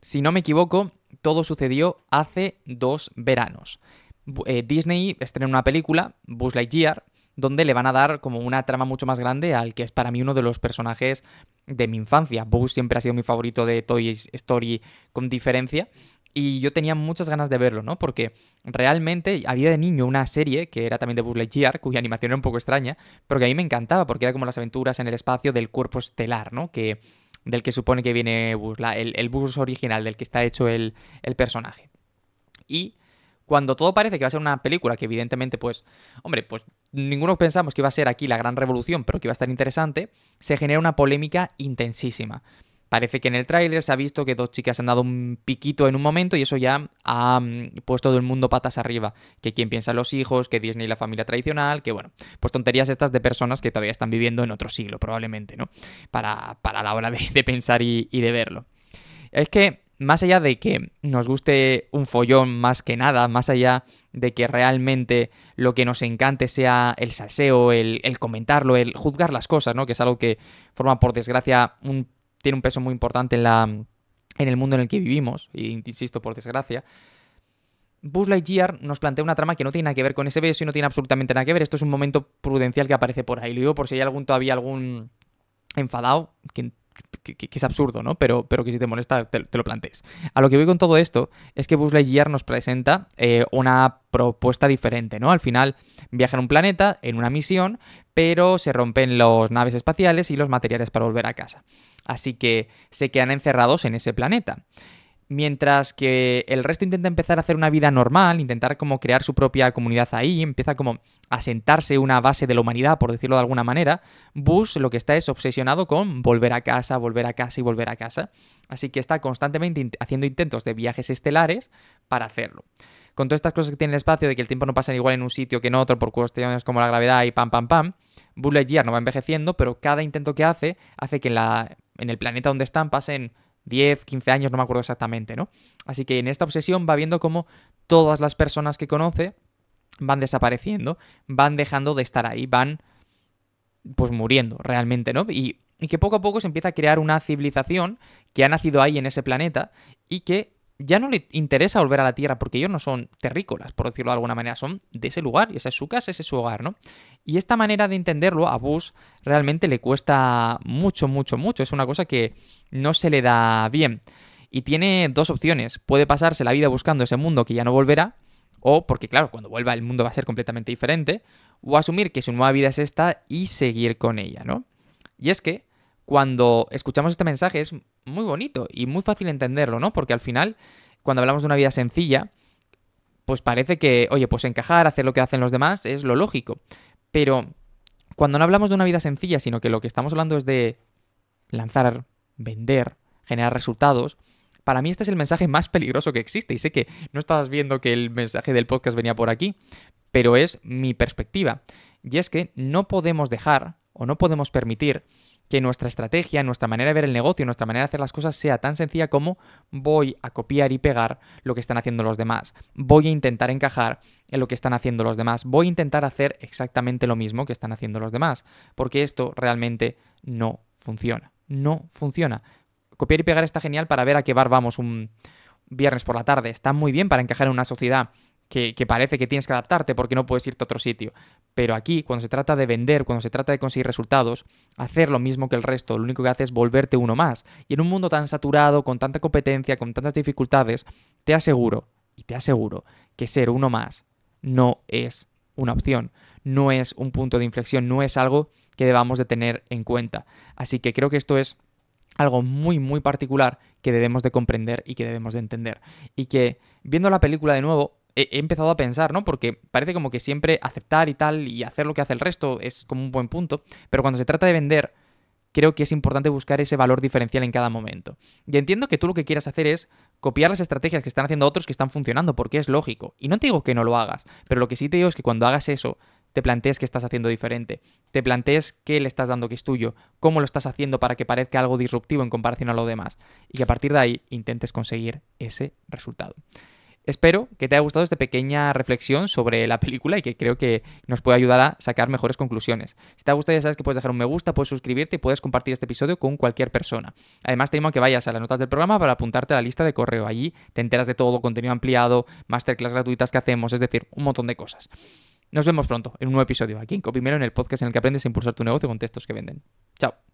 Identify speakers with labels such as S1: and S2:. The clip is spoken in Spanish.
S1: Si no me equivoco, todo sucedió hace 2 veranos. Disney estrena una película, Buzz Lightyear, donde le van a dar como una trama mucho más grande al que es para mí uno de los personajes de mi infancia. Buzz siempre ha sido mi favorito de Toy Story con diferencia. Y yo tenía muchas ganas de verlo, ¿no? Porque realmente había de niño una serie que era también de Buzz Lightyear, cuya animación era un poco extraña, pero que a mí me encantaba porque era como las aventuras en el espacio del cuerpo estelar, ¿no? Del que supone que viene Buzz, el Buzz original, del que está hecho el personaje. Y cuando todo parece que va a ser una película que evidentemente, pues, hombre, pues ninguno pensamos que iba a ser aquí la gran revolución, pero que iba a estar interesante, se genera una polémica intensísima. Parece que en el tráiler se ha visto que 2 chicas han dado un piquito en un momento y eso ya ha puesto todo el mundo patas arriba. Que quién piensa en los hijos, que Disney y la familia tradicional, que bueno, pues tonterías estas de personas que todavía están viviendo en otro siglo, probablemente, ¿no? Para la hora de pensar y de verlo. Es que, más allá de que nos guste un follón más que nada, más allá de que realmente lo que nos encante sea el salseo, el comentarlo, el juzgar las cosas, ¿no? Que es algo que forma, por desgracia, tiene un peso muy importante en el mundo en el que vivimos, y insisto, por desgracia. Buzz Lightyear nos plantea una trama que no tiene nada que ver con ese beso y no tiene absolutamente nada que ver. Esto es un momento prudencial que aparece por ahí. Lo digo por si hay todavía algún enfadado, que es absurdo, ¿no? Pero que si te molesta, te lo plantees. A lo que voy con todo esto es que Buzz Lightyear nos presenta una propuesta diferente, ¿no? Al final viaja en un planeta, en una misión, pero se rompen las naves espaciales y los materiales para volver a casa. Así que se quedan encerrados en ese planeta. Mientras que el resto intenta empezar a hacer una vida normal, intentar como crear su propia comunidad ahí, empieza como a sentarse una base de la humanidad, por decirlo de alguna manera, Bush lo que está es obsesionado con volver a casa, volver a casa y volver a casa. Así que está constantemente haciendo intentos de viajes estelares para hacerlo. Con todas estas cosas que tiene el espacio, de que el tiempo no pasa igual en un sitio que en otro por cuestiones como la gravedad y pam pam pam, Buzz Lightyear no va envejeciendo, pero cada intento que hace que en el planeta donde están pasen 10, 15 años, no me acuerdo exactamente, ¿no? Así que en esta obsesión va viendo cómo todas las personas que conoce van desapareciendo, van dejando de estar ahí, van pues muriendo realmente, ¿no? Y que poco a poco se empieza a crear una civilización que ha nacido ahí en ese planeta y que ya no le interesa volver a la Tierra porque ellos no son terrícolas, por decirlo de alguna manera, son de ese lugar y esa es su casa, ese es su hogar, ¿no? Y esta manera de entenderlo a Bush realmente le cuesta mucho, mucho, mucho. Es una cosa que no se le da bien. Y tiene dos opciones. Puede pasarse la vida buscando ese mundo que ya no volverá, o porque claro, cuando vuelva el mundo va a ser completamente diferente, o asumir que su nueva vida es esta y seguir con ella, ¿no? Y es que cuando escuchamos este mensaje es muy bonito y muy fácil entenderlo, ¿no? Porque al final, cuando hablamos de una vida sencilla, pues parece que, oye, pues encajar, hacer lo que hacen los demás es lo lógico. Pero cuando no hablamos de una vida sencilla, sino que lo que estamos hablando es de lanzar, vender, generar resultados, para mí este es el mensaje más peligroso que existe. Y sé que no estabas viendo que el mensaje del podcast venía por aquí, pero es mi perspectiva. Y es que no podemos dejar o no podemos permitir que nuestra estrategia, nuestra manera de ver el negocio, nuestra manera de hacer las cosas sea tan sencilla como voy a copiar y pegar lo que están haciendo los demás. Voy a intentar encajar en lo que están haciendo los demás. Voy a intentar hacer exactamente lo mismo que están haciendo los demás. Porque esto realmente no funciona. No funciona. Copiar y pegar está genial para ver a qué bar vamos un viernes por la tarde. Está muy bien para encajar en una sociedad que parece que tienes que adaptarte porque no puedes irte a otro sitio. Pero aquí, cuando se trata de vender, cuando se trata de conseguir resultados, hacer lo mismo que el resto, lo único que hace es volverte uno más. Y en un mundo tan saturado, con tanta competencia, con tantas dificultades, te aseguro, y te aseguro, que ser uno más no es una opción, no es un punto de inflexión, no es algo que debamos de tener en cuenta. Así que creo que esto es algo muy, muy particular que debemos de comprender y que debemos de entender. Y que, viendo la película de nuevo, he empezado a pensar, ¿no? Porque parece como que siempre aceptar y tal y hacer lo que hace el resto es como un buen punto, pero cuando se trata de vender, creo que es importante buscar ese valor diferencial en cada momento. Y entiendo que tú lo que quieras hacer es copiar las estrategias que están haciendo otros que están funcionando, porque es lógico. Y no te digo que no lo hagas, pero lo que sí te digo es que cuando hagas eso, te plantees qué estás haciendo diferente, te plantees qué le estás dando que es tuyo, cómo lo estás haciendo para que parezca algo disruptivo en comparación a lo demás, y que a partir de ahí intentes conseguir ese resultado. Espero que te haya gustado esta pequeña reflexión sobre la película y que creo que nos puede ayudar a sacar mejores conclusiones. Si te ha gustado, ya sabes que puedes dejar un me gusta, puedes suscribirte y puedes compartir este episodio con cualquier persona. Además, te animo a que vayas a las notas del programa para apuntarte a la lista de correo. Allí te enteras de todo, contenido ampliado, masterclass gratuitas que hacemos, es decir, un montón de cosas. Nos vemos pronto en un nuevo episodio aquí en Copymelo, en el podcast en el que aprendes a impulsar tu negocio con textos que venden. Chao.